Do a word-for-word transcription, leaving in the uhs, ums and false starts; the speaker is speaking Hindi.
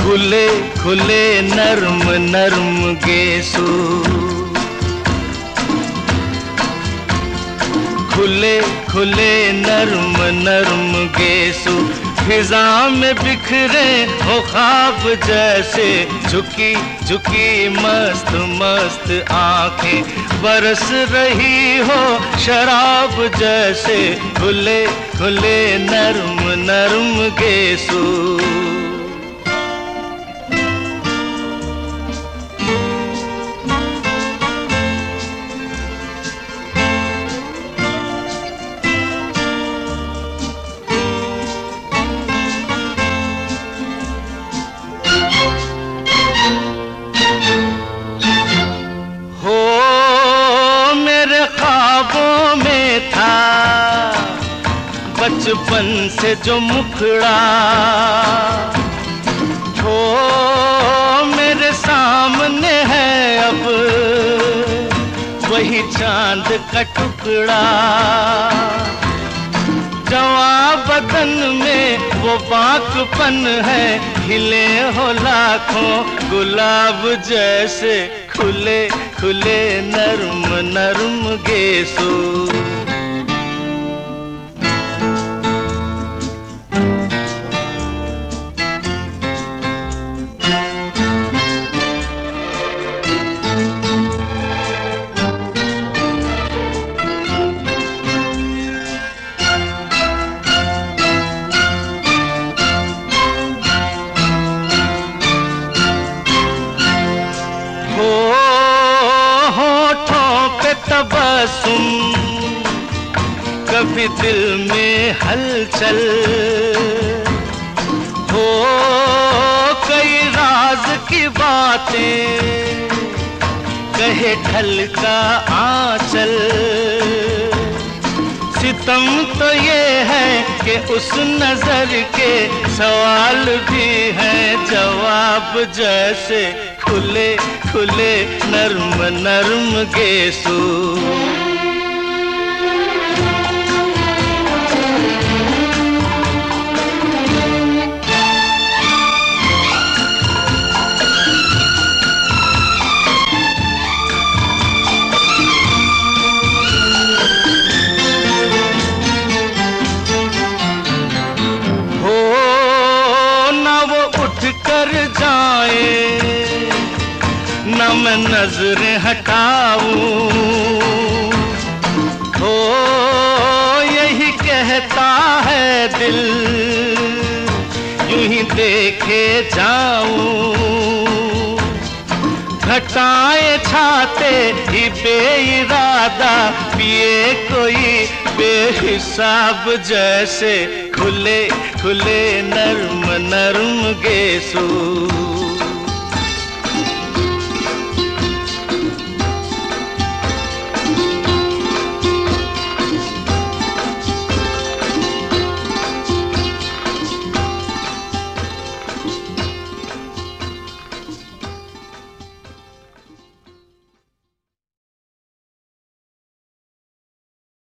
खुले खुले नर्म नर्म गेसू, खुले खुले नर्म नर्म गेसू, फिजा में बिखरे हो ख्वाब जैसे, झुकी झुकी मस्त मस्त आंखें बरस रही हो शराब जैसे, खुले खुले नर्म नर्म गेसू। बचपन से जो मुखड़ा हो मेरे सामने है अब, वही चांद का टुकड़ा। जवां बदन में वो बाकपन है, खिले हो लाखों गुलाब जैसे, खुले खुले नर्म नर्म गेसू। तबस्सुम कभी दिल में हलचल हो, कई राज की बातें कहे ढल का आंचल। सितम तो ये है कि उस नजर के सवाल भी हैं जवाब जैसे, खुले खुले नर्म नर्म गेसू। हो ना वो उठ कर जाए, न मैं नजरें हटाऊं, हो यही कहता है दिल, यूं ही देखे जाऊं। घटाए छाते ही बेइरादा पिए कोई बेहिसाब जैसे, खुले खुले नर्म नर्म गेसू।